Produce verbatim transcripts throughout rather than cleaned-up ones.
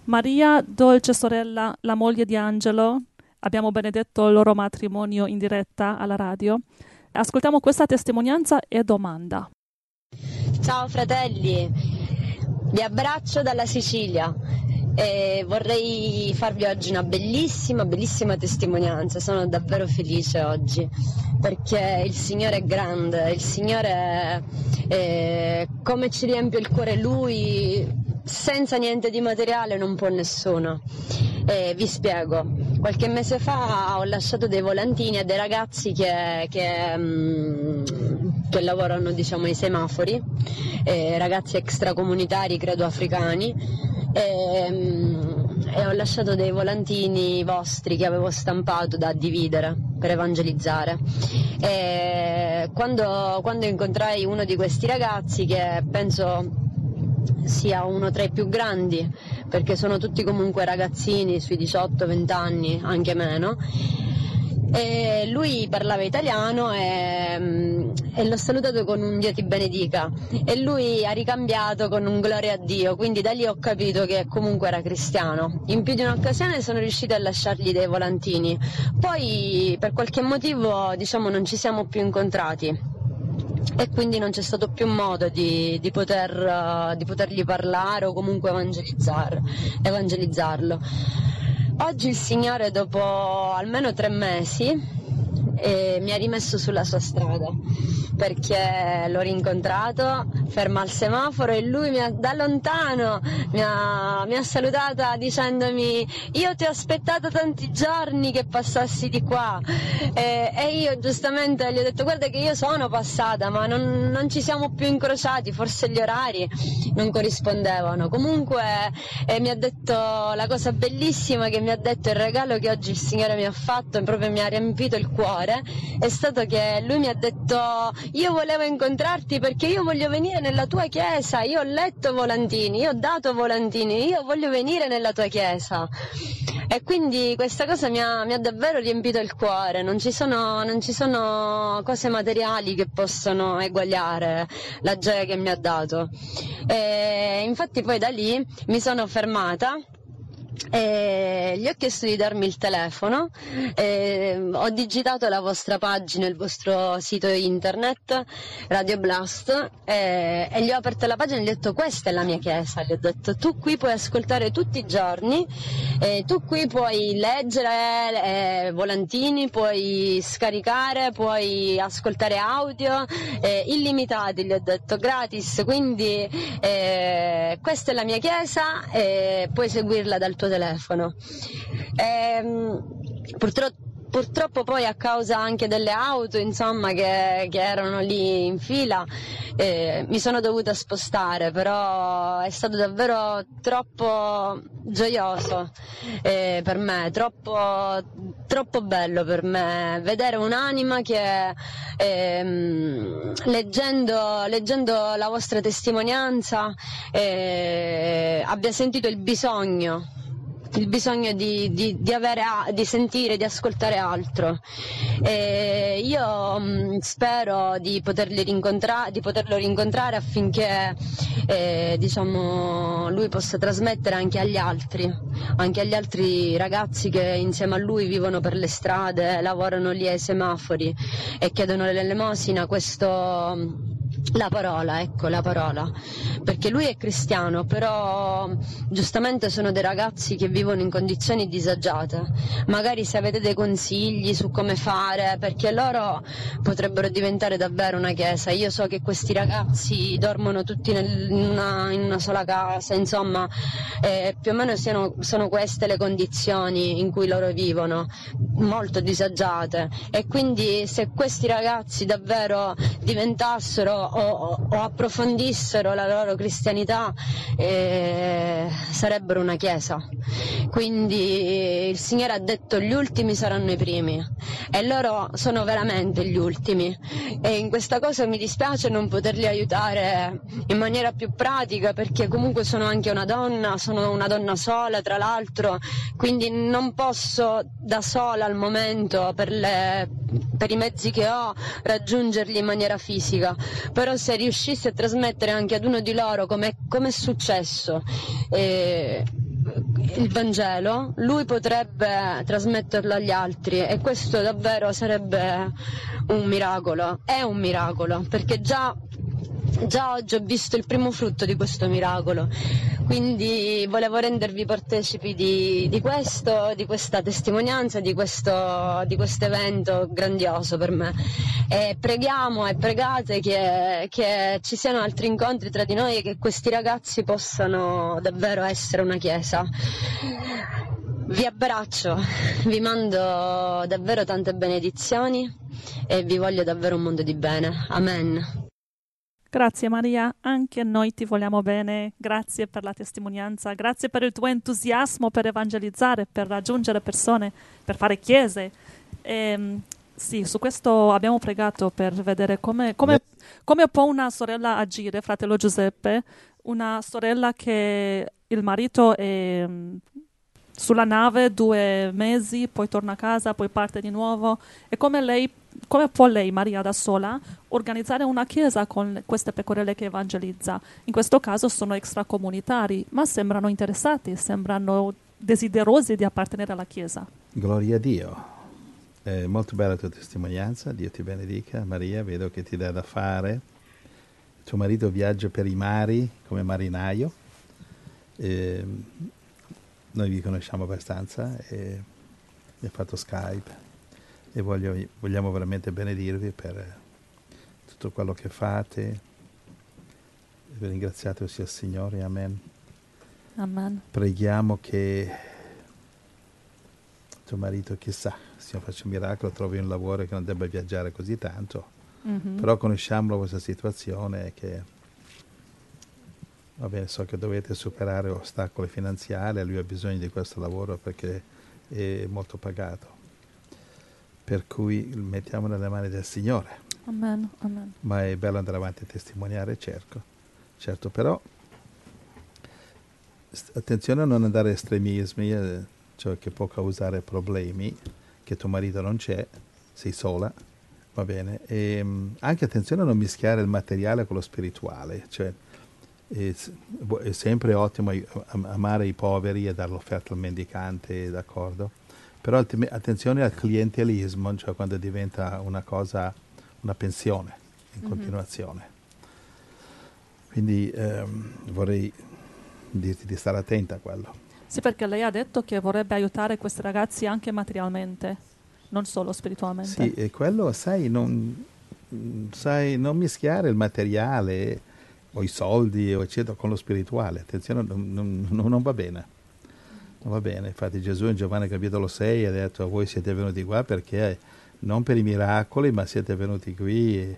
Maria, dolce sorella, la moglie di Angelo, abbiamo benedetto il loro matrimonio in diretta alla radio. Ascoltiamo questa testimonianza e domanda. Ciao fratelli, vi abbraccio dalla Sicilia e vorrei farvi oggi una bellissima, bellissima testimonianza. Sono davvero felice oggi perché il Signore è grande, il Signore è, come ci riempie il cuore Lui, senza niente di materiale non può nessuno. E vi spiego, qualche mese fa ho lasciato dei volantini a dei ragazzi che, che, mm, che lavorano, diciamo, ai semafori, eh, ragazzi extracomunitari, credo africani, e, mm, e ho lasciato dei volantini vostri che avevo stampato da dividere per evangelizzare. E quando, quando incontrai uno di questi ragazzi, che penso sia uno tra i più grandi, perché sono tutti comunque ragazzini sui diciotto venti anni, anche meno, e lui parlava italiano e, e l'ho salutato con un Dio ti benedica e lui ha ricambiato con un gloria a Dio, quindi da lì ho capito che comunque era cristiano. In più di un'occasione sono riuscita a lasciargli dei volantini, poi per qualche motivo, diciamo, non ci siamo più incontrati e quindi non c'è stato più modo di, di, poter, uh, di potergli parlare o comunque evangelizzar, evangelizzarlo. Oggi il Signore, dopo almeno tre mesi, eh, mi ha rimesso sulla sua strada, perché l'ho rincontrato ferma al semaforo e lui mi ha, da lontano mi ha, mi ha salutata dicendomi: io ti ho aspettato tanti giorni che passassi di qua, e, e io giustamente gli ho detto: guarda che io sono passata, ma non, non ci siamo più incrociati, forse gli orari non corrispondevano. Comunque eh, mi ha detto la cosa bellissima che mi ha detto, il regalo che oggi il Signore mi ha fatto e proprio mi ha riempito il cuore, è stato che lui mi ha detto: io volevo incontrarti perché io voglio venire nella tua chiesa, io ho letto volantini, io ho dato volantini, io voglio venire nella tua chiesa. E quindi questa cosa mi ha, mi ha davvero riempito il cuore. Non ci sono, non ci sono cose materiali che possono eguagliare la gioia che mi ha dato. E infatti poi da lì mi sono fermata e gli ho chiesto di darmi il telefono, e ho digitato la vostra pagina, il vostro sito internet Radio Blast, e, e gli ho aperto la pagina e gli ho detto: questa è la mia chiesa. Gli ho detto: tu qui puoi ascoltare tutti i giorni, e tu qui puoi leggere eh, volantini, puoi scaricare, puoi ascoltare audio eh, illimitati, gli ho detto, gratis, quindi eh, questa è la mia chiesa e puoi seguirla dal tuo telefono. Ehm, purtroppo Purtroppo poi, a causa anche delle auto, insomma, che, che erano lì in fila, eh, mi sono dovuta spostare, però è stato davvero troppo gioioso eh, per me, troppo, troppo bello per me vedere un'anima che ehm, leggendo, leggendo la vostra testimonianza eh, abbia sentito il bisogno il bisogno di, di, di, avere, di sentire, di ascoltare altro. E io mh, spero di, poterli rincontrare, di poterlo rincontrare affinché eh, diciamo, lui possa trasmettere anche agli altri, anche agli altri ragazzi che insieme a lui vivono per le strade, lavorano lì ai semafori e chiedono l'elemosina, questo... La parola, ecco, la parola, perché lui è cristiano, però giustamente sono dei ragazzi che vivono in condizioni disagiate. Magari se avete dei consigli su come fare, perché loro potrebbero diventare davvero una chiesa. Io so che questi ragazzi dormono tutti nel, in, una, in una sola casa, insomma, eh, più o meno siano, sono queste le condizioni in cui loro vivono, molto disagiate, e quindi se questi ragazzi davvero diventassero o, o approfondissero la loro cristianità eh, sarebbero una chiesa. Quindi il Signore ha detto: gli ultimi saranno i primi, e loro sono veramente gli ultimi, e in questa cosa mi dispiace non poterli aiutare in maniera più pratica, perché comunque sono anche una donna, sono una donna sola tra l'altro, quindi non posso da sola al momento, per, le, per i mezzi che ho, raggiungerli in maniera fisica. Però se riuscissi a trasmettere anche ad uno di loro come è successo, eh, il Vangelo, lui potrebbe trasmetterlo agli altri, e questo davvero sarebbe un miracolo, è un miracolo, perché già, già oggi ho visto il primo frutto di questo miracolo, quindi volevo rendervi partecipi di, di questo, di questa testimonianza, di questo, di questo evento grandioso per me. E preghiamo e pregate che, che ci siano altri incontri tra di noi e che questi ragazzi possano davvero essere una chiesa. Vi abbraccio, vi mando davvero tante benedizioni e vi voglio davvero un mondo di bene. Amen. Grazie Maria, anche noi ti vogliamo bene, grazie per la testimonianza, grazie per il tuo entusiasmo per evangelizzare, per raggiungere persone, per fare chiese. E, sì, su questo abbiamo pregato per vedere come, come, come può una sorella agire, fratello Giuseppe, una sorella che il marito è sulla nave due mesi, poi torna a casa, poi parte di nuovo, e come lei come può lei, Maria da sola, organizzare una chiesa con queste pecorelle che evangelizza? In questo caso sono extracomunitari, ma sembrano interessati, sembrano desiderosi di appartenere alla chiesa. Gloria a Dio. È molto bella la tua testimonianza, Dio ti benedica. Maria, vedo che ti dà da fare. Tuo marito viaggia per i mari come marinaio. E noi vi conosciamo abbastanza e mi ha fatto Skype. E voglio, vogliamo veramente benedirvi per tutto quello che fate. Vi ringraziate sia il Signore, amen. Amen. Preghiamo che tuo marito, chissà, se faccia un miracolo, trovi un lavoro che non debba viaggiare così tanto. Mm-hmm. Però conosciamo questa situazione che, va bene, so che dovete superare ostacoli finanziari, lui ha bisogno di questo lavoro perché è molto pagato. Per cui mettiamo nelle mani del Signore. Amen, amen. Ma è bello andare avanti a testimoniare, certo, certo, però st- attenzione a non andare a estremismi, eh, cioè che può causare problemi, che tuo marito non c'è, sei sola, va bene, e mh, anche attenzione a non mischiare il materiale con lo spirituale, cioè è, è sempre ottimo amare i poveri e dare l'offerta al mendicante, d'accordo? Però attenzione al clientelismo, cioè quando diventa una cosa, una pensione in mm-hmm. continuazione. Quindi ehm, vorrei dirti di stare attenta a quello. Sì, perché lei ha detto che vorrebbe aiutare questi ragazzi anche materialmente, non solo spiritualmente. Sì, e quello, sai, non, sai, non mischiare il materiale o i soldi, o eccetera, con lo spirituale. Attenzione, non, non, non va bene. Non va bene, infatti Gesù in Giovanni capitolo sei ha detto: voi siete venuti qua perché non per i miracoli, ma siete venuti qui eh,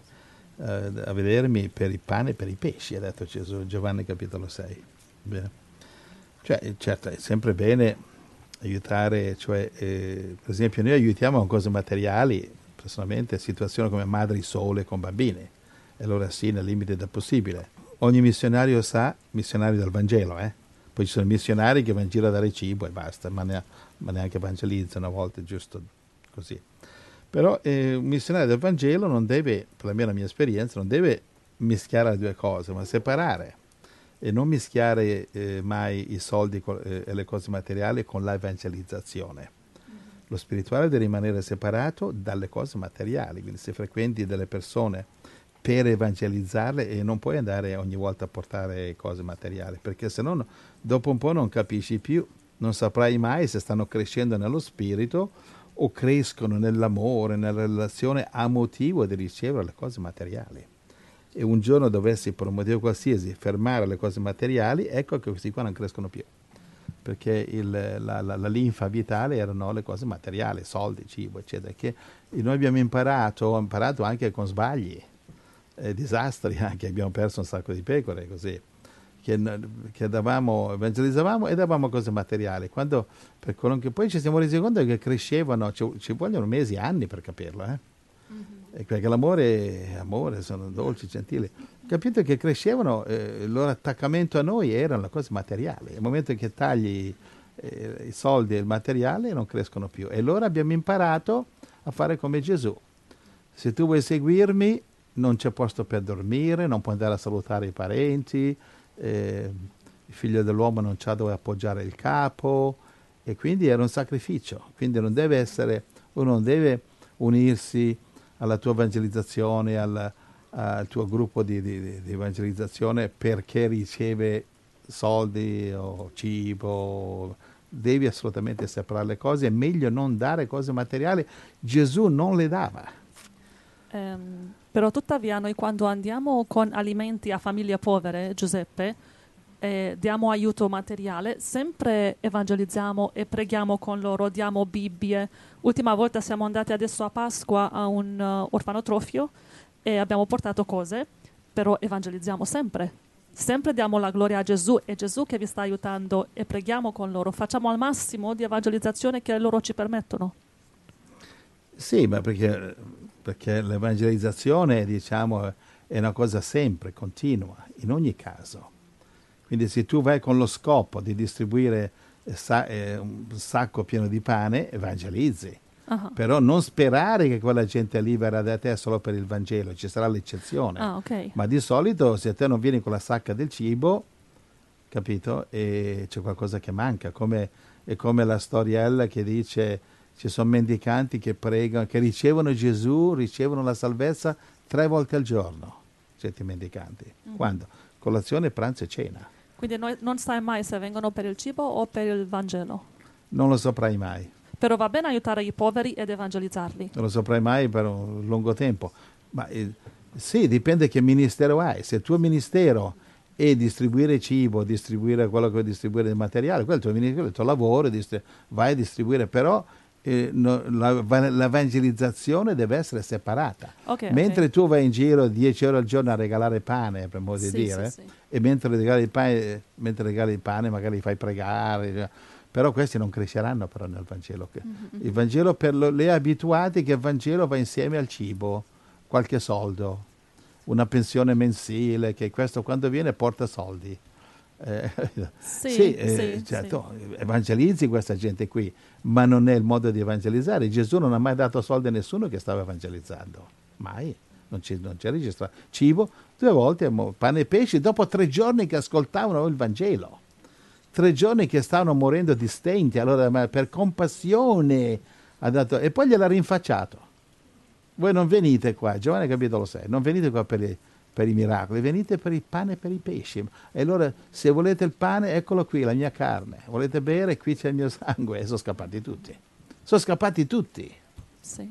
a vedermi per il pane e per i pesci, ha detto Gesù in Giovanni capitolo sei. Bene. Cioè, certo, è sempre bene aiutare, cioè, eh, per esempio noi aiutiamo con cose materiali, personalmente, situazioni come madri sole con bambini, e allora sì, nel limite del possibile. Ogni missionario sa, missionario del Vangelo, eh? Poi ci sono missionari che vanno in giro a dare cibo e basta, ma, ne, ma neanche evangelizzano a volte, giusto così. Però eh, un missionario del Vangelo non deve, per la mia, la mia esperienza, non deve mischiare le due cose, ma separare. E non mischiare eh, mai i soldi co- eh, e le cose materiali con l'evangelizzazione. Mm-hmm. Lo spirituale deve rimanere separato dalle cose materiali, quindi se frequenti delle persone per evangelizzarle, e non puoi andare ogni volta a portare cose materiali, perché se no dopo un po' non capisci più, non saprai mai se stanno crescendo nello spirito o crescono nell'amore, nella relazione a motivo di ricevere le cose materiali. E un giorno dovessi, per un motivo qualsiasi, fermare le cose materiali, ecco che questi qua non crescono più, perché il, la, la, la linfa vitale erano le cose materiali, soldi, cibo, eccetera, che noi abbiamo imparato, ho imparato anche con sbagli, Eh, disastri anche, abbiamo perso un sacco di pecore così, che, che davamo, evangelizzavamo e davamo cose materiali, quando per che poi ci siamo resi conto che crescevano, ci, ci vogliono mesi, anni per capirlo, eh? Mm-hmm. E perché l'amore, amore, sono dolci, gentili, capite che crescevano, eh, il loro attaccamento a noi erano le cose materiali, nel momento che tagli eh, i soldi e il materiale non crescono più, e allora abbiamo imparato a fare come Gesù: se tu vuoi seguirmi non c'è posto per dormire, non puoi andare a salutare i parenti, eh, il figlio dell'uomo non c'ha dove appoggiare il capo, e quindi era un sacrificio. Quindi non deve essere, uno non deve unirsi alla tua evangelizzazione, al, al tuo gruppo di, di, di evangelizzazione perché riceve soldi o cibo. Devi assolutamente separare le cose. È meglio non dare cose materiali. Gesù non le dava. Um, però tuttavia noi quando andiamo con alimenti a famiglie povere, Giuseppe, eh, diamo aiuto materiale, sempre evangelizziamo e preghiamo con loro, diamo Bibbie. Ultima volta siamo andati adesso a Pasqua a un uh, orfanotrofio e abbiamo portato cose, però evangelizziamo sempre. Sempre diamo la gloria a Gesù, è Gesù che vi sta aiutando e preghiamo con loro, facciamo al massimo di evangelizzazione che loro ci permettono. Sì, ma perché, perché l'evangelizzazione, diciamo, è una cosa sempre, continua, in ogni caso. Quindi se tu vai con lo scopo di distribuire sa- eh, un sacco pieno di pane, evangelizzi. Uh-huh. Però non sperare che quella gente lì verrà da te solo per il Vangelo, ci sarà l'eccezione. Ah, okay. Ma di solito se te non vieni con la sacca del cibo, capito? E c'è qualcosa che manca, come, è come la storiella che dice ci sono mendicanti che pregano, che ricevono Gesù, ricevono la salvezza tre volte al giorno, certi mendicanti. Uh-huh. Quando? Colazione, pranzo e cena. Quindi noi, non sai mai se vengono per il cibo o per il Vangelo? Non lo saprai mai. Però va bene aiutare i poveri ed evangelizzarli. Non lo saprai mai per un lungo tempo. Ma eh, sì, dipende che ministero hai. Se il tuo ministero è distribuire cibo, distribuire quello che vuoi distribuire del materiale, quello è il tuo ministero, il tuo lavoro, distri- vai a distribuire, però eh, no, la, l'evangelizzazione deve essere separata. Okay, mentre okay. tu vai in giro dieci ore al giorno a regalare pane, per modo di sì, dire, sì, sì. e mentre regali il pane, mentre regali il pane magari li fai pregare, cioè, però questi non cresceranno però nel Vangelo. Mm-hmm. Il Vangelo per lo, le abituati che il Vangelo va insieme al cibo, qualche soldo, una pensione mensile, che questo quando viene porta soldi. Eh, sì, sì, eh, sì, certo, sì. Evangelizzi questa gente qui, ma non è il modo di evangelizzare. Gesù non ha mai dato soldi a nessuno che stava evangelizzando, mai, non c'è, non c'è registrato. Cibo, due volte, pane e pesci, dopo tre giorni che ascoltavano il Vangelo. Tre giorni che stavano morendo di stenti, allora ma per compassione ha dato, e poi gliel'ha rinfacciato. Voi non venite qua, Giovanni capitolo sei, non venite qua per i, per i miracoli, venite per il pane e per i pesci. E allora se volete il pane, eccolo qui, la mia carne. Volete bere, qui c'è il mio sangue. E sono scappati tutti. Sono scappati tutti. Sì.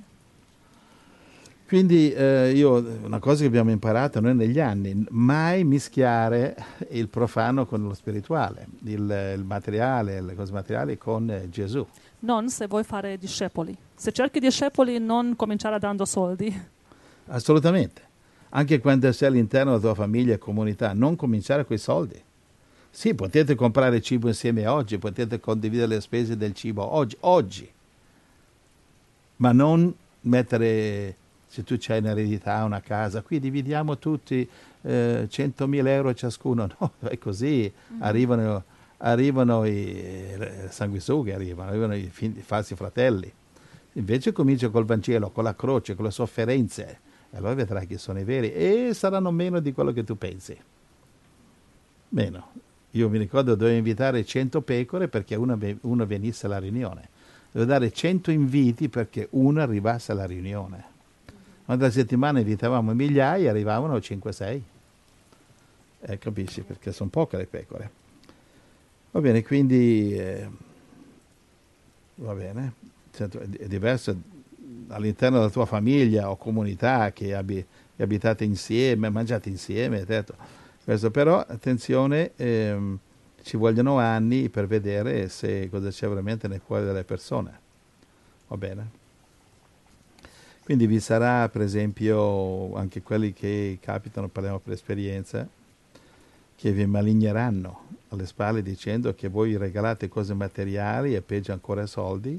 Quindi eh, io, una cosa che abbiamo imparato noi negli anni, mai mischiare il profano con lo spirituale, il, il materiale, le cose materiali con eh, Gesù. Non se vuoi fare discepoli. Se cerchi discepoli, non cominciare dando soldi. Assolutamente. Anche quando sei all'interno della tua famiglia e comunità, non cominciare con i soldi. Sì, potete comprare cibo insieme oggi, potete condividere le spese del cibo oggi, oggi. Ma non mettere... Se tu c'hai un'eredità, una casa, qui dividiamo tutti eh, centomila euro ciascuno. No, è così. Mm-hmm. Arrivano, arrivano i eh, sanguisughi, arrivano, arrivano i, fin, i falsi fratelli. Invece comincia col Vangelo, con la croce, con le sofferenze. E allora vedrai chi sono i veri. E saranno meno di quello che tu pensi. Meno. Io mi ricordo dovevo invitare cento pecore perché una, una venisse alla riunione. Dovevo dare cento inviti perché una arrivasse alla riunione. Quando la settimana invitavamo migliaia, arrivavano cinque sei. Eh, capisci? Perché sono poche le pecore. Va bene, quindi eh, va bene. È diverso all'interno della tua famiglia o comunità che, abi, che abitate insieme, mangiate insieme, detto. Questo però, attenzione, ehm, ci vogliono anni per vedere se cosa c'è veramente nel cuore delle persone. Va bene? Quindi vi sarà, per esempio, anche quelli che capitano, parliamo per esperienza, che vi maligneranno alle spalle dicendo che voi regalate cose materiali e peggio ancora soldi,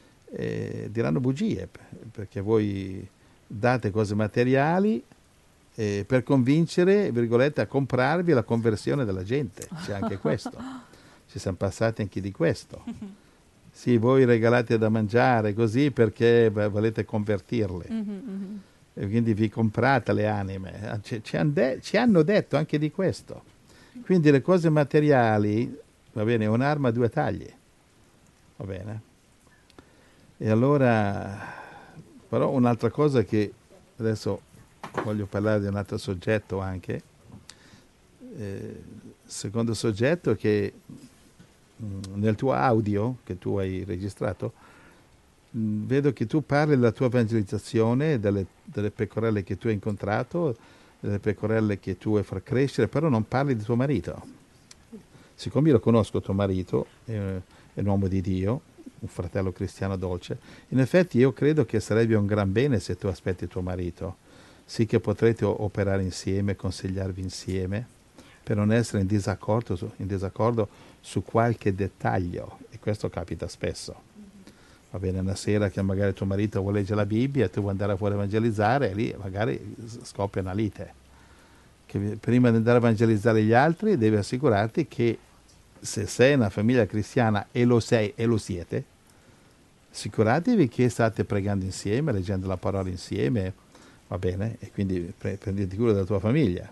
e diranno bugie, perché voi date cose materiali eh, per convincere, virgolette, a comprarvi la conversione della gente. C'è anche questo. Ci siamo passati anche di questo. Sì, voi regalate da mangiare così perché beh, volete convertirle. Mm-hmm. E quindi vi comprate le anime. Ci, ci, han de- ci hanno detto anche di questo. Quindi le cose materiali, va bene, è un'arma a due tagli, va bene? E allora, però un'altra cosa che adesso voglio parlare di un altro soggetto anche, eh, secondo soggetto che mh, nel tuo audio che tu hai registrato, mh, vedo che tu parli della tua evangelizzazione, delle, delle pecorelle che tu hai incontrato, delle pecorelle che tu vuoi far crescere, però non parli di tuo marito. Siccome io lo conosco tuo marito, eh, è un uomo di Dio, un fratello cristiano dolce, in effetti io credo che sarebbe un gran bene se tu aspetti tuo marito, sì che potrete operare insieme, consigliarvi insieme, per non essere in disaccordo, su, in disaccordo su qualche dettaglio, e questo capita spesso. Va bene, una sera che magari tuo marito vuole leggere la Bibbia e tu vuoi andare fuori a evangelizzare, e lì magari scoppia una lite. Che prima di andare a evangelizzare gli altri devi assicurarti che se sei una famiglia cristiana e lo sei e lo siete, assicuratevi che state pregando insieme, leggendo la parola insieme, va bene? E quindi pre- prenditi cura della tua famiglia.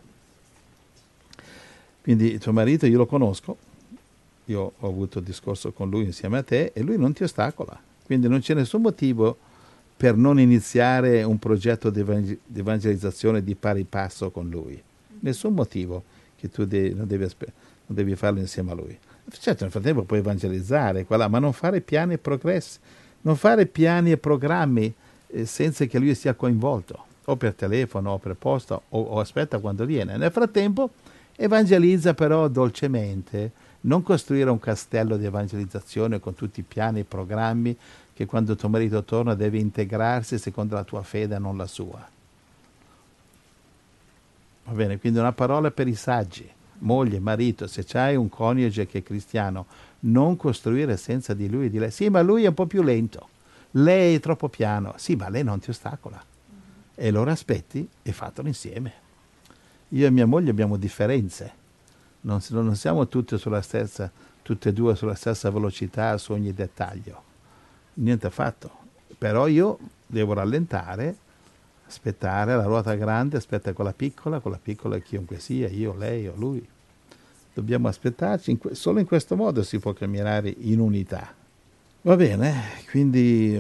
Quindi tuo marito io lo conosco, io ho avuto discorso con lui insieme a te e lui non ti ostacola, quindi non c'è nessun motivo per non iniziare un progetto di, evangel- di evangelizzazione di pari passo con lui. Nessun motivo che tu de- non, devi aspe- non devi farlo insieme a lui. Certo, nel frattempo puoi evangelizzare, qua, ma non fare piani e progressi, non fare piani e programmi eh, senza che lui sia coinvolto, o per telefono, o per posta, o, o aspetta quando viene. Nel frattempo evangelizza però dolcemente, non costruire un castello di evangelizzazione con tutti i piani e programmi che quando tuo marito torna deve integrarsi secondo la tua fede e non la sua. Va bene, quindi una parola per i saggi. Moglie, marito, se c'hai un coniuge che è cristiano, non costruire senza di lui e di lei. Sì, ma lui è un po' più lento, lei è troppo piano. Sì, ma lei non ti ostacola. E allora aspetti e fatelo insieme. Io e mia moglie abbiamo differenze. Non, non siamo tutte sulla stessa, tutte e due sulla stessa velocità su ogni dettaglio. Niente affatto. Però io devo rallentare, aspettare la ruota grande, aspetta quella piccola, quella piccola chiunque sia, io, lei o lui. Dobbiamo aspettarci, in que- solo in questo modo si può camminare in unità. Va bene, quindi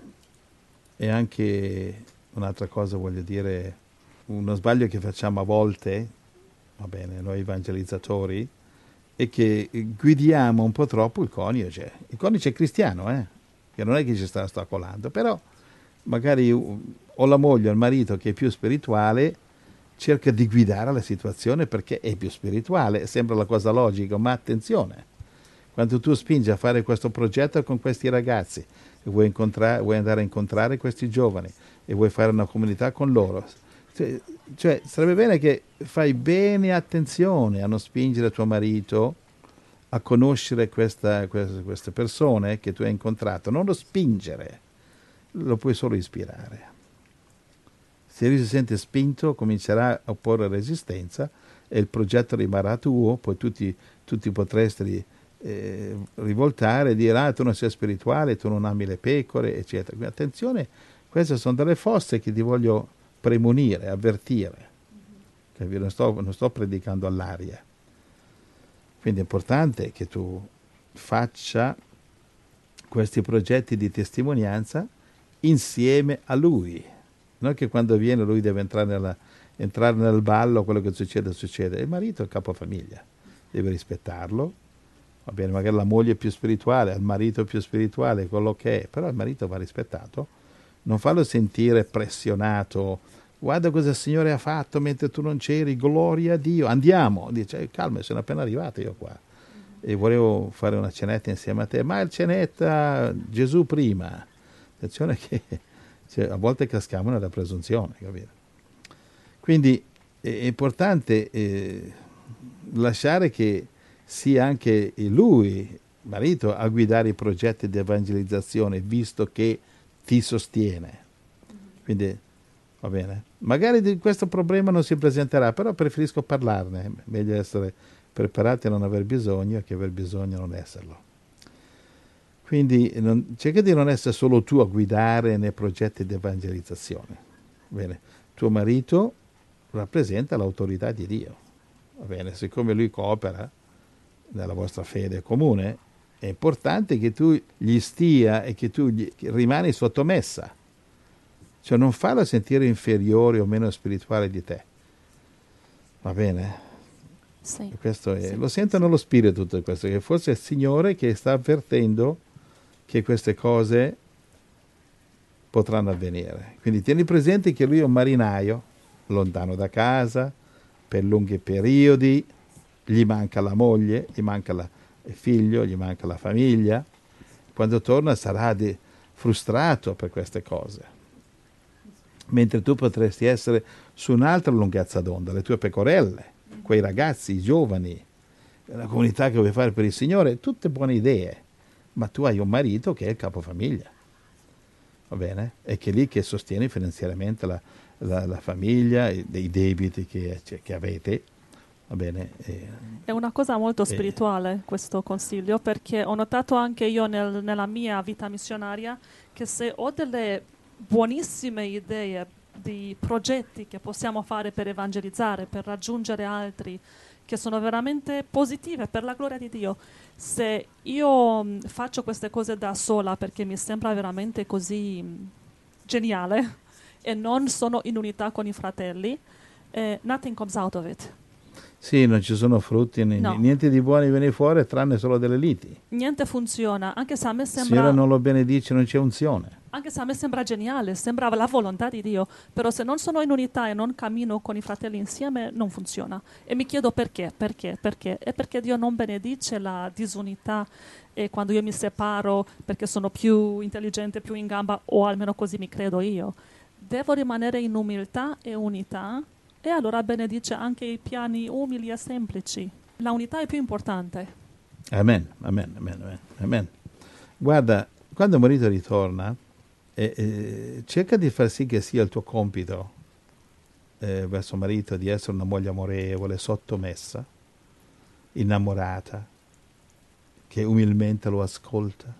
è anche un'altra cosa, voglio dire, uno sbaglio che facciamo a volte, va bene, noi evangelizzatori, è che guidiamo un po' troppo il coniuge. Il coniuge è cristiano, eh? Che non è che ci sta ostacolando, però magari o la moglie o il marito che è più spirituale cerca di guidare la situazione perché è più spirituale, sembra la cosa logica, ma attenzione, quando tu spingi a fare questo progetto con questi ragazzi e vuoi, incontrare, vuoi andare a incontrare questi giovani e vuoi fare una comunità con loro, cioè, cioè sarebbe bene che fai bene attenzione a non spingere tuo marito a conoscere questa, questa, queste persone che tu hai incontrato, non lo spingere, lo puoi solo ispirare. Se lui si sente spinto, comincerà a opporre resistenza e il progetto rimarrà tuo, poi tutti, tutti potresti eh, rivoltare e dire ah, tu non sei spirituale, tu non ami le pecore, eccetera. Quindi, attenzione, queste sono delle fosse che ti voglio premunire, avvertire. Capito? Non sto, non sto predicando all'aria. Quindi è importante che tu faccia questi progetti di testimonianza insieme a lui. Non che quando viene lui deve entrare, nella, entrare nel ballo, quello che succede succede. Il marito è il capofamiglia, deve rispettarlo. Va bene, magari la moglie è più spirituale, il marito è più spirituale, quello che è, però il marito va rispettato. Non farlo sentire pressionato. Guarda cosa il Signore ha fatto mentre tu non c'eri, gloria a Dio. Andiamo. Dice, calma, sono appena arrivato io qua. E volevo fare una cenetta insieme a te. Ma il cenetta Gesù prima. Attenzione che... Cioè, a volte caschiamo nella presunzione, capito? Quindi è importante eh, lasciare che sia anche lui, il marito, a guidare i progetti di evangelizzazione, visto che ti sostiene. Quindi, va bene. Magari di questo problema non si presenterà, però preferisco parlarne. Meglio essere preparati a non aver bisogno che aver bisogno a non esserlo. Quindi non, cerca di non essere solo tu a guidare nei progetti di evangelizzazione. Bene, tuo marito rappresenta l'autorità di Dio. va bene? Siccome lui coopera nella vostra fede comune, è importante che tu gli stia e che tu gli, che rimani sottomessa. Cioè non farlo sentire inferiore o meno spirituale di te. Va bene? Sì. Questo è, Sì. lo sento nello spirito tutto questo, che forse è il Signore che sta avvertendo che queste cose potranno avvenire. Quindi tieni presente che lui è un marinaio, lontano da casa, per lunghi periodi, gli manca la moglie, gli manca la, il figlio, gli manca la famiglia. Quando torna sarà di, frustrato per queste cose. Mentre tu potresti essere su un'altra lunghezza d'onda, le tue pecorelle, quei ragazzi, i giovani, la comunità che vuoi fare per il Signore, tutte buone idee, ma tu hai un marito che è il capofamiglia, va bene? E che è lì che sostiene finanziariamente la, la, la famiglia, i, dei debiti che, cioè, che avete, va bene? E, è una cosa molto e, spirituale questo consiglio, perché ho notato anche io nel, nella mia vita missionaria che se ho delle buonissime idee di progetti che possiamo fare per evangelizzare, per raggiungere altri, che sono veramente positive per la gloria di Dio. Se io mh, faccio queste cose da sola perché mi sembra veramente così mh, geniale e non sono in unità con i fratelli, eh, nothing comes out of it. Sì, non ci sono frutti, No. niente di buoni viene fuori tranne solo delle liti. Niente funziona, anche se a me Il sembra... Signore non lo benedice, non c'è unzione. Anche se a me sembra geniale, sembra la volontà di Dio, però se non sono in unità e non cammino con i fratelli insieme non funziona. E mi chiedo perché, perché, perché? È perché Dio non benedice la disunità e quando io mi separo perché sono più intelligente, più in gamba, o almeno così mi credo io. Devo rimanere in umiltà e unità e allora benedice anche i piani umili e semplici. La unità è più importante. Amen, amen, amen, amen, amen. Guarda, quando il marito ritorna, eh, eh, cerca di far sì che sia il tuo compito eh, verso il marito di essere una moglie amorevole, sottomessa, innamorata, che umilmente lo ascolta,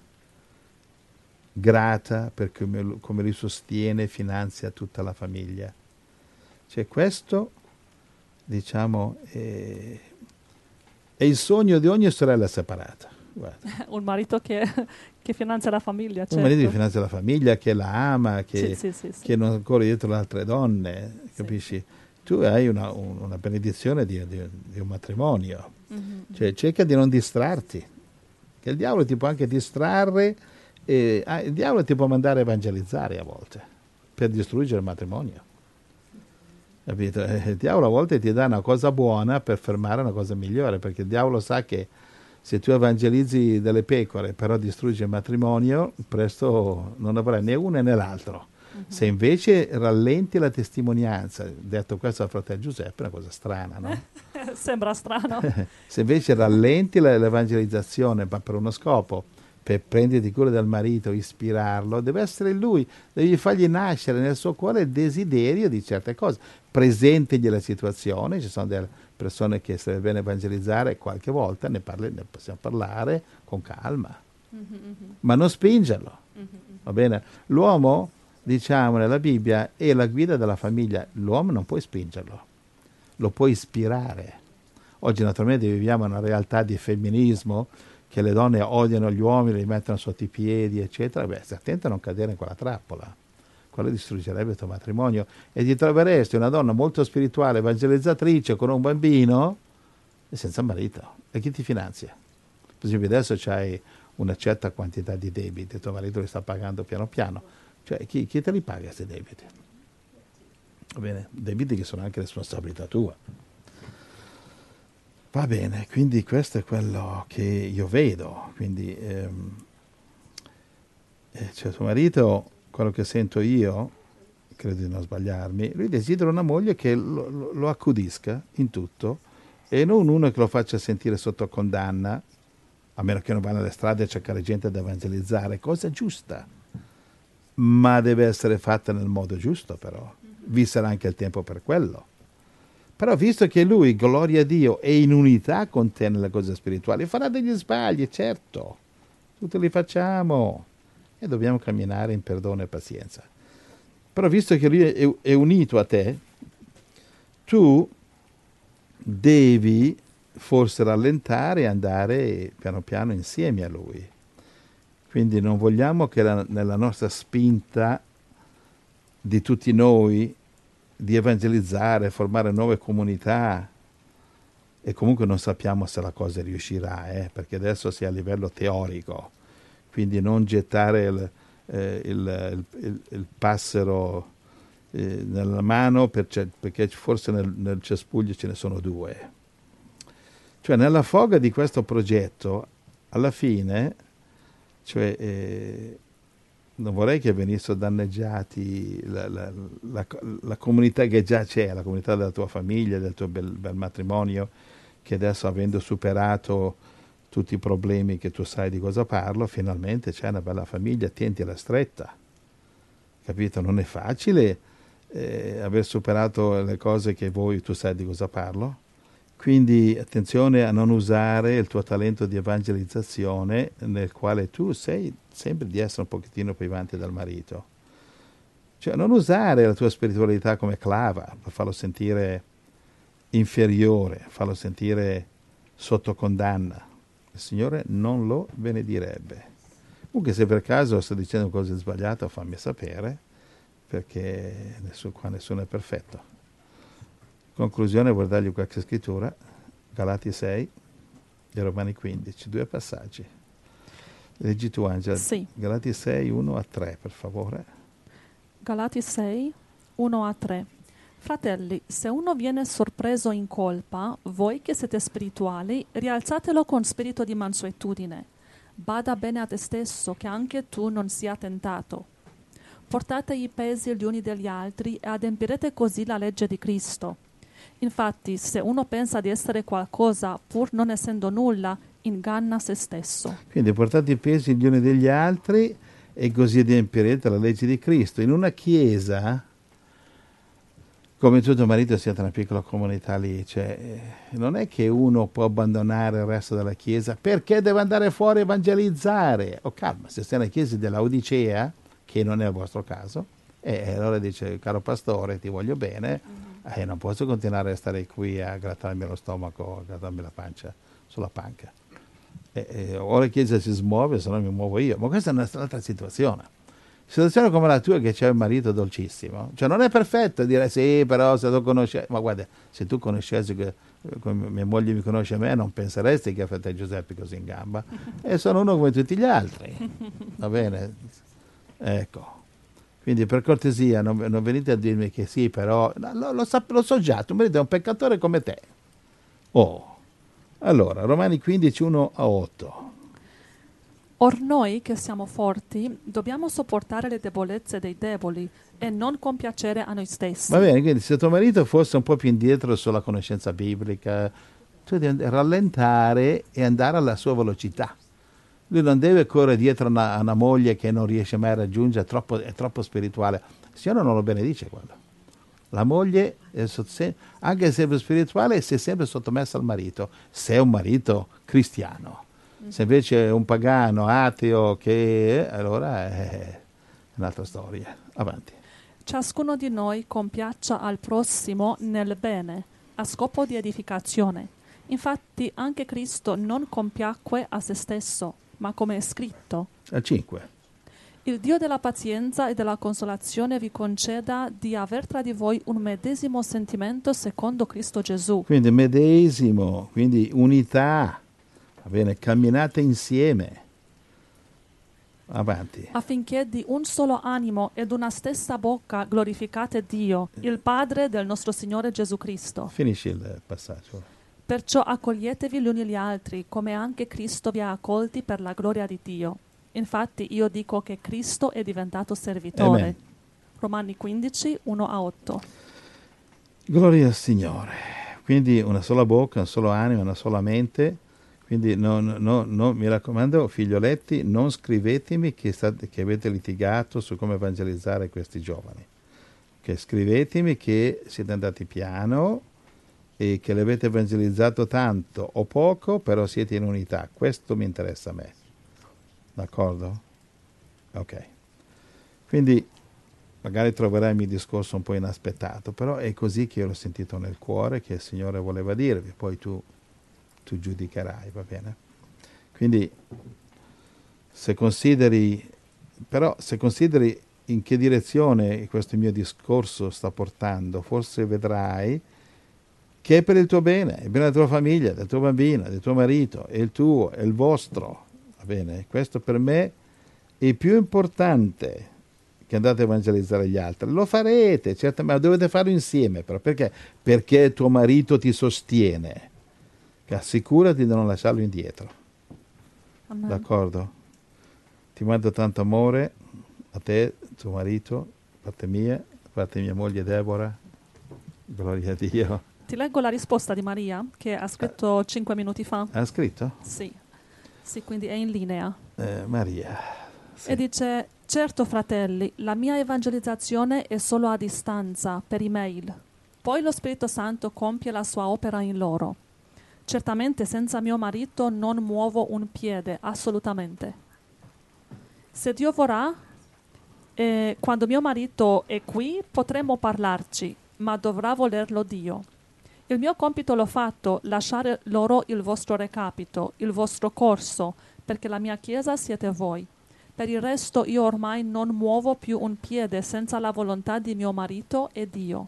grata per come, come lui sostiene e finanzia tutta la famiglia. Cioè questo, diciamo, è, è il sogno di ogni sorella separata. Guarda. Un marito che, che finanzia la famiglia, certo. Un marito che finanzia la famiglia, che la ama, che, sì, sì, sì, sì. che non corre dietro le altre donne, Sì. capisci? Tu hai una, una benedizione di, di, di un matrimonio. Mm-hmm. Cioè cerca di non distrarti, che il diavolo ti può anche distrarre, e, ah, il diavolo ti può mandare a evangelizzare a volte, per distruggere il matrimonio. Capito? Il diavolo a volte ti dà una cosa buona per fermare una cosa migliore, perché il diavolo sa che se tu evangelizzi delle pecore però distruggi il matrimonio, presto non avrai né uno né l'altro. Uh-huh. Se invece rallenti la testimonianza, detto questo al fratello Giuseppe è una cosa strana, no? Sembra strano. Se invece rallenti la, l'evangelizzazione, ma per uno scopo, per prenderti cura del marito, ispirarlo, deve essere lui, devi fargli nascere nel suo cuore il desiderio di certe cose. Presentigli la situazione, ci sono delle persone che sarebbe bene evangelizzare, qualche volta ne, parli, ne possiamo parlare con calma, mm-hmm. ma non spingerlo, mm-hmm. va bene? L'uomo, diciamo nella Bibbia, è la guida della famiglia, l'uomo non puoi spingerlo, lo puoi ispirare. Oggi naturalmente viviamo in una realtà di femminismo, che le donne odiano gli uomini, li mettono sotto i piedi, eccetera. Beh, stai attento a non cadere in quella trappola. Quello distruggerebbe il tuo matrimonio. E ti troveresti una donna molto spirituale, evangelizzatrice, con un bambino, e senza marito. E chi ti finanzia? Per esempio adesso c'hai una certa quantità di debiti, tuo marito li sta pagando piano piano. Cioè, chi, chi te li paga questi debiti? Va bene? Debiti che sono anche responsabilità tua. Va bene, quindi questo è quello che io vedo. Quindi, ehm, cioè tuo marito, quello che sento io, credo di non sbagliarmi, lui desidera una moglie che lo, lo, lo accudisca in tutto e non uno che lo faccia sentire sotto condanna, a meno che non vada alle strade a cercare gente da evangelizzare, cosa giusta, ma deve essere fatta nel modo giusto però, vi sarà anche il tempo per quello. Però visto che lui, gloria a Dio, è in unità con te nelle cose spirituali, farà degli sbagli, certo, tutti li facciamo e dobbiamo camminare in perdono e pazienza. Però visto che lui è, è unito a te, tu devi forse rallentare e andare piano piano insieme a Lui. Quindi non vogliamo che la, nella nostra spinta di tutti noi di evangelizzare, formare nuove comunità, e comunque non sappiamo se la cosa riuscirà, eh, perché adesso si è a livello teorico, quindi non gettare il, eh, il, il, il passero eh, nella mano per, perché forse nel, nel cespuglio ce ne sono due. Cioè nella foga di questo progetto, alla fine, cioè, eh, non vorrei che venissero danneggiati la, la, la, la comunità che già c'è, la comunità della tua famiglia, del tuo bel, bel matrimonio, che adesso, avendo superato tutti i problemi che tu sai di cosa parlo, finalmente c'è una bella famiglia, tientila stretta, capito? Non è facile eh, aver superato le cose che voi, tu sai di cosa parlo. Quindi attenzione a non usare il tuo talento di evangelizzazione, nel quale tu sei sempre di essere un pochettino più avanti dal marito. Cioè non usare la tua spiritualità come clava per farlo sentire inferiore, farlo sentire sotto condanna. Il Signore non lo benedirebbe. Comunque se per caso sto dicendo cose sbagliate, fammi sapere, perché nessuno, qua nessuno è perfetto. Conclusione, vorrei dargli qualche scrittura, Galati sei e Romani quindici, due passaggi. Leggi tu, Angela. Sì. Galati sei, uno a tre, per favore. Galati sei, uno a tre. Fratelli, se uno viene sorpreso in colpa, voi che siete spirituali, rialzatelo con spirito di mansuetudine. Bada bene a te stesso, che anche tu non sia tentato. Portate i pesi gli uni degli altri e adempirete così la legge di Cristo. Infatti, se uno pensa di essere qualcosa, pur non essendo nulla, inganna se stesso. Quindi portate i pesi gli uni degli altri e così adempirete la legge di Cristo. In una chiesa, come tu tuo marito siete una piccola comunità lì, cioè, non è che uno può abbandonare il resto della chiesa perché deve andare fuori a evangelizzare. Oh calma, se sei nella chiesa della Odicea, che non è il vostro caso, e allora dice, caro pastore, ti voglio bene, mm-hmm. eh, non posso continuare a stare qui a grattarmi lo stomaco, a grattarmi la pancia sulla panca. E, e, o la chiesa si smuove, se no mi muovo io. Ma questa è un'altra situazione. Situazione come la tua, che c'è un marito dolcissimo, cioè non è perfetto dire sì, però se tu conosci, ma guarda, se tu conoscessi che come mia moglie mi conosce a me, non penseresti che fratello Giuseppe così in gamba, e sono uno come tutti gli altri, va bene? Ecco, quindi per cortesia non, non venite a dirmi che sì, però no, lo, lo, so, lo so già, tu marito è un peccatore come te. Oh, allora, Romani quindici, uno a otto. Or noi che siamo forti dobbiamo sopportare le debolezze dei deboli e non compiacere a noi stessi. Va bene, quindi se tuo marito fosse un po' più indietro sulla conoscenza biblica, tu devi rallentare e andare alla sua velocità. Lui non deve correre dietro a una, una moglie che non riesce mai a raggiungere, è troppo, è troppo spirituale. Il Signore non lo benedice quello. La moglie, è sotto, anche se è spirituale, si è sempre sottomessa al marito, se è un marito cristiano. Se invece è un pagano, ateo, che allora è un'altra storia. Avanti. Ciascuno di noi compiaccia al prossimo nel bene, a scopo di edificazione. Infatti anche Cristo non compiacque a se stesso, ma come è scritto. A cinque. Il Dio della pazienza e della consolazione vi conceda di aver tra di voi un medesimo sentimento secondo Cristo Gesù. Quindi medesimo, quindi unità. Va bene, camminate insieme. Avanti. Affinché di un solo animo ed una stessa bocca glorificate Dio, il Padre del nostro Signore Gesù Cristo. Finisci il passaggio. Perciò accoglietevi gli uni gli altri, come anche Cristo vi ha accolti per la gloria di Dio. Infatti io dico che Cristo è diventato servitore. Amen. Romani quindici, uno a otto. Gloria al Signore. Quindi una sola bocca, un solo animo, una sola mente. Quindi non, no, no, mi raccomando, figlioletti, non scrivetemi che, state, che avete litigato su come evangelizzare questi giovani. Che scrivetemi che siete andati piano e che li avete evangelizzato tanto o poco, però siete in unità. Questo mi interessa a me. D'accordo? Ok. Quindi magari troverai il mio discorso un po' inaspettato, però è così che io l'ho sentito nel cuore, che il Signore voleva dirvi, poi tu, tu giudicherai, va bene? Quindi se consideri, però se consideri in che direzione questo mio discorso sta portando, forse vedrai che è per il tuo bene, è bene della tua famiglia, del tuo bambino, del tuo marito, è il tuo, è il vostro, va bene? Questo per me è più importante che andate a evangelizzare gli altri. Lo farete, certo, ma dovete farlo insieme, però perché? Perché tuo marito ti sostiene, che assicurati di non lasciarlo indietro. Amen. D'accordo? Ti mando tanto amore a te, tuo marito, da parte mia, da parte mia moglie Deborah, gloria a Dio. Ti leggo la risposta di Maria, che ha scritto cinque minuti fa. Ha scritto? Sì, sì, quindi è in linea. Eh, Maria. Sì. E dice, certo fratelli, la mia evangelizzazione è solo a distanza, per email. Poi lo Spirito Santo compie la sua opera in loro. Certamente senza mio marito non muovo un piede, assolutamente. Se Dio vorrà, eh, quando mio marito è qui potremo parlarci, ma dovrà volerlo Dio. Il mio compito l'ho fatto, lasciare loro il vostro recapito, il vostro corso, perché la mia chiesa siete voi. Per il resto io ormai non muovo più un piede senza la volontà di mio marito e Dio.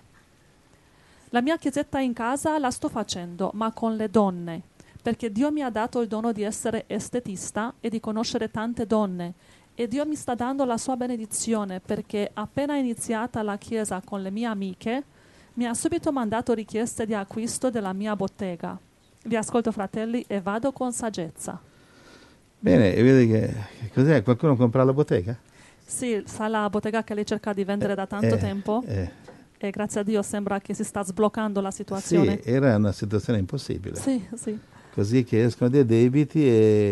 La mia chiesetta in casa la sto facendo, ma con le donne, perché Dio mi ha dato il dono di essere estetista e di conoscere tante donne, e Dio mi sta dando la sua benedizione, perché appena iniziata la chiesa con le mie amiche, mi ha subito mandato richieste di acquisto della mia bottega. Vi ascolto fratelli e vado con saggezza. Bene, e vedi che, che cos'è? Qualcuno compra la bottega? Sì, sa la bottega che lei cerca di vendere da tanto eh, tempo eh. e grazie a Dio sembra che si sta sbloccando la situazione. Sì, era una situazione impossibile. Sì, sì. Così che escono dei debiti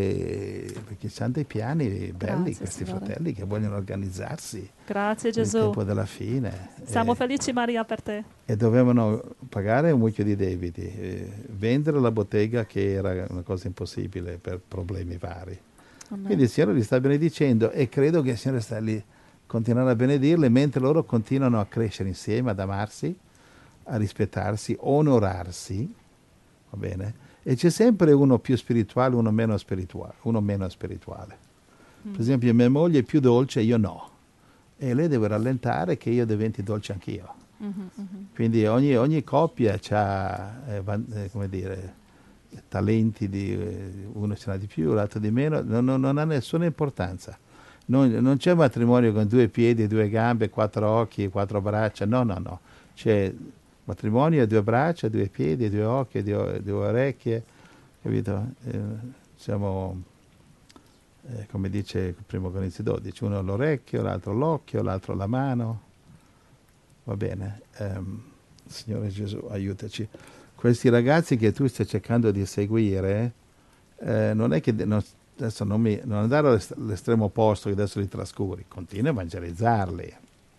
e perché hanno dei piani belli, Grazie, questi Signore. fratelli che vogliono organizzarsi Grazie nel Gesù. tempo della fine. Siamo e, felici Maria per te. e dovevano pagare un mucchio di debiti, e vendere la bottega che era una cosa impossibile per problemi vari. Amen. Quindi il Signore li sta benedicendo e credo che il Signore sta lì continuare a benedirle mentre loro continuano a crescere insieme, ad amarsi, a rispettarsi, onorarsi, va bene? E c'è sempre uno più spirituale, uno meno spirituale, uno meno spirituale. Mm. Per esempio mia moglie è più dolce, io no. E lei deve rallentare che io diventi dolce anch'io. Mm-hmm, mm-hmm. Quindi ogni, ogni coppia ha, eh, eh, come dire, talenti, di, eh, uno ce n'ha di più, l'altro di meno, non, non, non ha nessuna importanza. Non, non c'è matrimonio con due piedi, due gambe, quattro occhi, quattro braccia, no, no, no. C'è matrimonio a due braccia, due piedi, due occhi, due, due orecchie, capito? Eh, siamo, eh, come dice il primo Corinzi dodici, uno l'orecchio, l'altro l'occhio, l'altro la mano. Va bene, ehm, Signore Gesù, aiutaci. Questi ragazzi che tu stai cercando di seguire, eh, non è che non, adesso non, mi, non andare all'estremo opposto che adesso li trascuri, continua a evangelizzarli.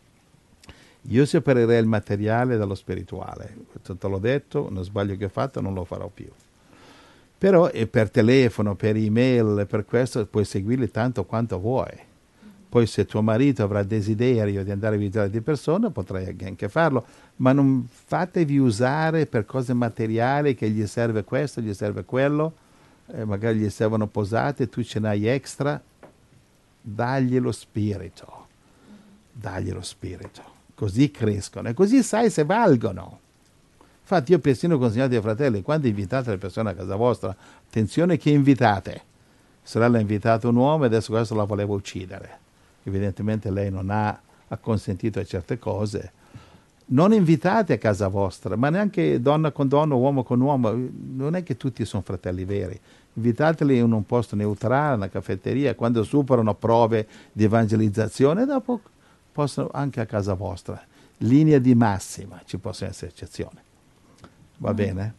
Io separerei il materiale dallo spirituale, questo te l'ho detto, uno sbaglio che ho fatto non lo farò più. Però e per telefono, per email, per questo puoi seguirli tanto quanto vuoi. Poi se tuo marito avrà desiderio di andare a visitare di persona potrai anche farlo, ma non fatevi usare per cose materiali che gli serve questo, gli serve quello, eh, magari gli servono posate, tu ce n'hai extra, dagli lo spirito, dagli lo spirito. Così crescono e così sai se valgono. Infatti io persino ho consigliato ai fratelli, quando invitate le persone a casa vostra, attenzione che invitate. Sorella ha invitato un uomo e adesso questo la voleva uccidere. Evidentemente lei non ha acconsentito a certe cose. Non invitate a casa vostra, ma neanche donna con donna, uomo con uomo. Non è che tutti sono fratelli veri. Invitateli in un posto neutrale, una caffetteria, quando superano prove di evangelizzazione, dopo possono anche a casa vostra. Linea di massima, ci possono essere eccezioni. Va mm. bene?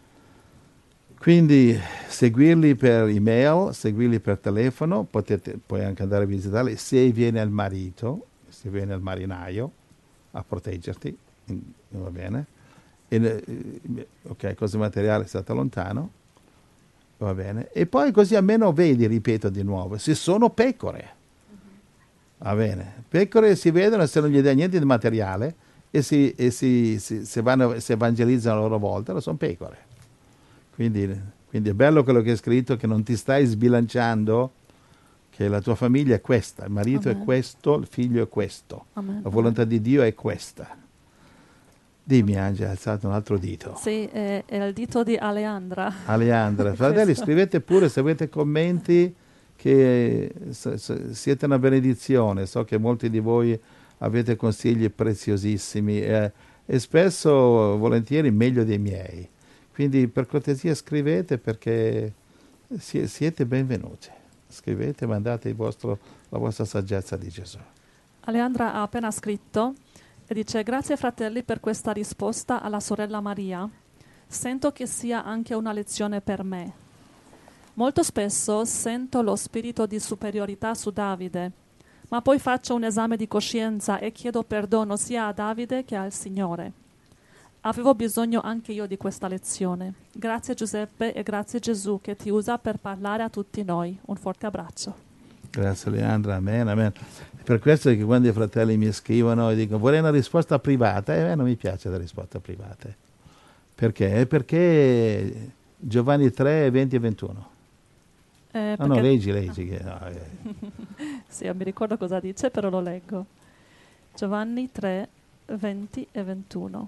Quindi seguirli per email, seguirli per telefono, potete poi anche andare a visitarli se viene il marito, se viene il marinaio a proteggerti, va bene? E, ok, cose materiali, state lontano, va bene? E poi così almeno vedi, ripeto di nuovo, se sono pecore. Va bene. Pecore si vedono se non gli dai niente di materiale e si, e si, si, si, vanno, si evangelizzano a loro volta, sono pecore. Quindi, quindi è bello quello che è scritto, che non ti stai sbilanciando, che la tua famiglia è questa, il marito Amen. È questo, il figlio è questo, Amen. La volontà Amen. Di Dio è questa. Dimmi Angela, hai alzato un altro dito. Sì, è, è il dito di Aleandra. Aleandra, fratelli, scrivete pure se avete commenti, che s- s- siete una benedizione. So che molti di voi avete consigli preziosissimi eh, e spesso, volentieri, meglio dei miei. Quindi per cortesia scrivete, perché si- siete benvenuti. Scrivete, mandate il vostro, la vostra saggezza di Gesù. Aleandra ha appena scritto e dice: grazie fratelli per questa risposta alla sorella Maria. Sento che sia anche una lezione per me. Molto spesso sento lo spirito di superiorità su Davide, ma poi faccio un esame di coscienza e chiedo perdono sia a Davide che al Signore. Avevo bisogno anche io di questa lezione. Grazie Giuseppe e grazie Gesù che ti usa per parlare a tutti noi. Un forte abbraccio. Grazie Leandra, amen, amen. Per questo è che quando i fratelli mi scrivono e dicono vorrei una risposta privata, e a me non mi piace la risposta privata. Perché? Perché Giovanni tre, venti e ventuno. Eh, ah, no, leggi, leggi. Che, no, eh. Sì, io mi ricordo cosa dice, però lo leggo. Giovanni tre, venti e ventuno.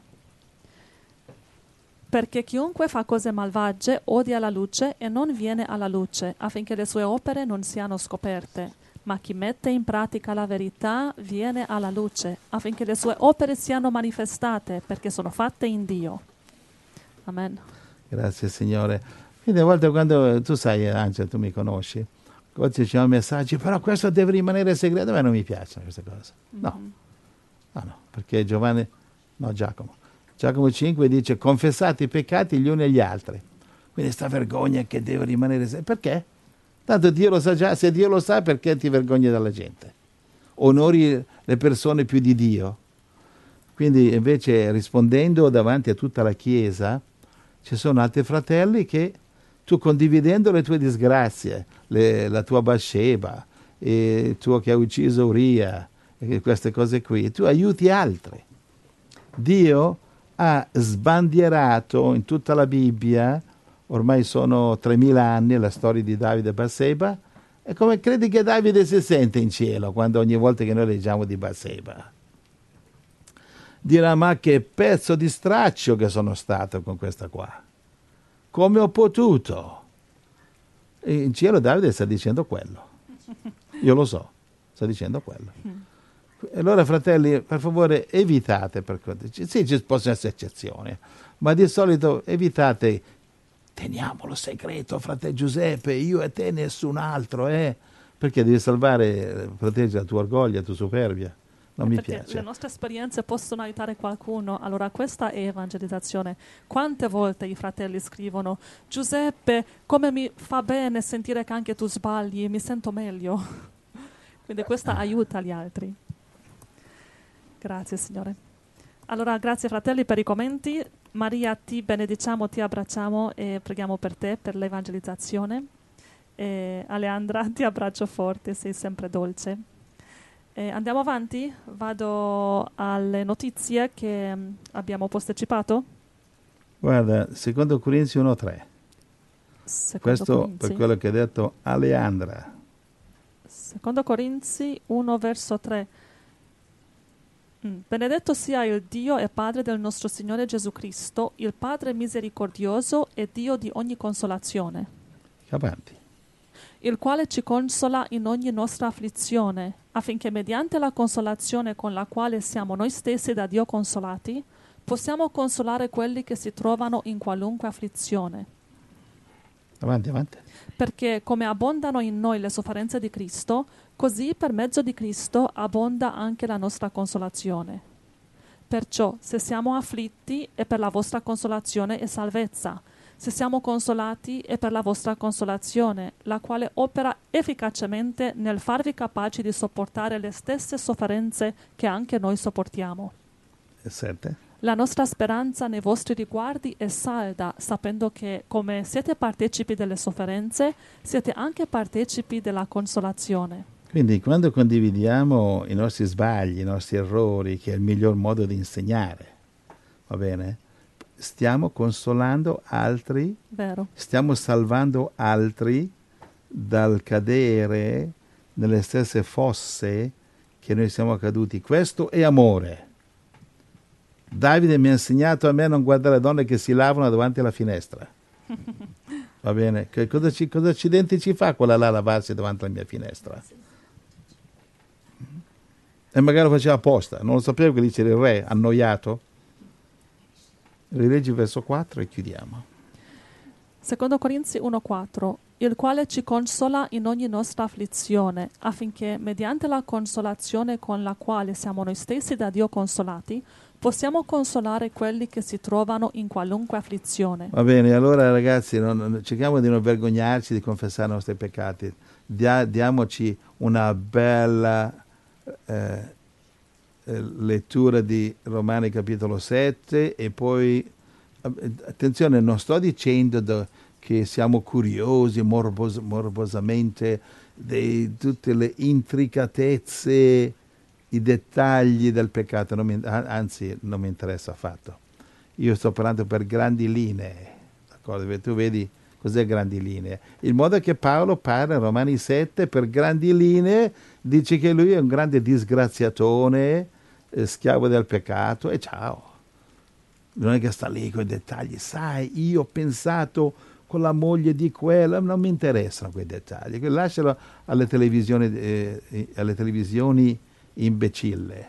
Perché chiunque fa cose malvagie odia la luce e non viene alla luce, affinché le sue opere non siano scoperte. Ma chi mette in pratica la verità viene alla luce, affinché le sue opere siano manifestate, perché sono fatte in Dio. Amen. Grazie Signore. Quindi a volte quando, tu sai Angela, tu mi conosci, oggi riceviamo messaggi, però questo deve rimanere segreto, a me non mi piacciono queste cose. No, mm-hmm. no, no, perché Giovanni, no Giacomo, Giacomo cinque dice confessate i peccati gli uni agli altri. Quindi sta vergogna che deve rimanere segreto. Perché? Tanto Dio lo sa già, se Dio lo sa perché ti vergogni dalla gente? Onori le persone più di Dio. Quindi invece rispondendo davanti a tutta la Chiesa, ci sono altri fratelli che tu condividendo le tue disgrazie, le, la tua Bathsheba, il tuo che ha ucciso Uria, e queste cose qui, tu aiuti altri. Dio ha sbandierato in tutta la Bibbia, ormai sono tremila anni, la storia di Davide e Bathsheba, e come credi che Davide si sente in cielo quando ogni volta che noi leggiamo di Bathsheba? Dirà, ma che pezzo di straccio che sono stato con questa qua. Come ho potuto? E in cielo Davide sta dicendo quello. Io lo so, sta dicendo quello. E allora, fratelli, per favore, evitate, per sì, ci possono essere eccezioni, ma di solito evitate, teniamolo segreto, fratello Giuseppe, io e te, nessun altro, eh? Perché devi salvare, proteggere la tua orgoglio, la tua superbia. Non mi perché piace. Le nostre esperienze possono aiutare qualcuno, allora questa è evangelizzazione. Quante volte i fratelli scrivono: Giuseppe, come mi fa bene sentire che anche tu sbagli, mi sento meglio. Quindi questa aiuta gli altri. Grazie Signore. Allora grazie fratelli per i commenti. Maria, ti benediciamo, ti abbracciamo e preghiamo per te, per l'evangelizzazione. E Aleandra, ti abbraccio forte, sei sempre dolce. Eh, andiamo avanti, vado alle notizie che um, abbiamo posticipato. Guarda, secondo Corinzi uno tre. Questo Corinzi. Per quello che ha detto Aleandra. Secondo Corinzi uno verso tre. Mm. Benedetto sia il Dio e Padre del nostro Signore Gesù Cristo, il Padre misericordioso e Dio di ogni consolazione. Avanti. Il quale ci consola in ogni nostra afflizione, affinché mediante la consolazione con la quale siamo noi stessi da Dio consolati, possiamo consolare quelli che si trovano in qualunque afflizione. Avanti, avanti. Perché come abbondano in noi le sofferenze di Cristo, così per mezzo di Cristo abbonda anche la nostra consolazione. Perciò, se siamo afflitti, è per la vostra consolazione e salvezza. Se siamo consolati è per la vostra consolazione, la quale opera efficacemente nel farvi capaci di sopportare le stesse sofferenze che anche noi sopportiamo. E sette. La nostra speranza nei vostri riguardi è salda, sapendo che, come siete partecipi delle sofferenze, siete anche partecipi della consolazione. Quindi quando condividiamo i nostri sbagli, i nostri errori, che è il miglior modo di insegnare, va bene? Stiamo consolando altri, Vero. stiamo salvando altri dal cadere nelle stesse fosse che noi siamo caduti. Questo è amore. Davide mi ha insegnato a me a non guardare le donne che si lavano davanti alla finestra. Va bene? Che cosa, ci, cosa accidenti ci fa quella là a lavarsi davanti alla mia finestra? E magari lo faceva apposta, non lo sapevo che lì c'era il re, annoiato. Rileggi il verso quattro e chiudiamo. Secondo Corinzi uno quattro, il quale ci consola in ogni nostra afflizione, affinché, mediante la consolazione con la quale siamo noi stessi da Dio consolati, possiamo consolare quelli che si trovano in qualunque afflizione. Va bene, allora ragazzi, non, non, cerchiamo di non vergognarci di confessare i nostri peccati. Dia, diamoci una bella eh, eh, lettura di Romani capitolo sette e poi, attenzione, non sto dicendo do, che siamo curiosi morbos, morbosamente di tutte le intricatezze, i dettagli del peccato, non mi, anzi non mi interessa affatto. Io sto parlando per grandi linee, d'accordo? Tu vedi cos'è grandi linee? Il modo che Paolo parla in Romani sette per grandi linee dice che lui è un grande disgraziatone, eh, schiavo del peccato e ciao. Non è che sta lì con i dettagli, sai, io ho pensato con la moglie di quella, non mi interessano quei dettagli, lascialo alle televisioni, eh, alle televisioni imbecille,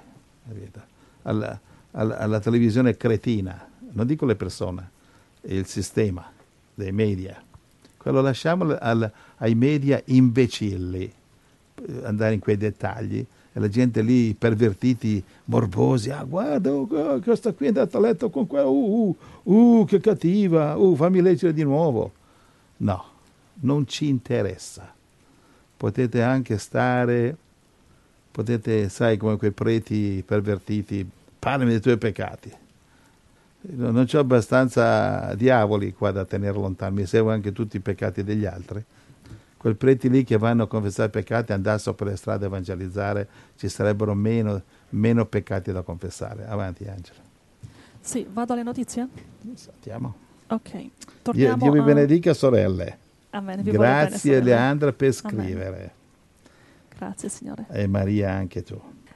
alla, alla, alla televisione cretina, non dico le persone, il sistema dei media, quello lasciamo al, ai media imbecilli, andare in quei dettagli, e la gente lì, pervertiti, morbosi, ah guarda, oh, questa qui è andata a letto con quella, uh, uh, uh, che cattiva, uh, fammi leggere di nuovo. No, non ci interessa. Potete anche stare, potete, sai, come quei preti pervertiti, parlami dei tuoi peccati. Non c'ho abbastanza diavoli qua da tenere lontano, mi seguo anche tutti i peccati degli altri. Quei preti lì che vanno a confessare i peccati, andassero per le strade a evangelizzare, ci sarebbero meno, meno peccati da confessare. Avanti, Angela. Sì, vado alle notizie? Sentiamo. Ok, torniamo Dio, Dio vi a... benedica, sorelle. Amen. Vi Grazie bene, Leandra per scrivere. Amen. Grazie, Signore. E Maria anche tu.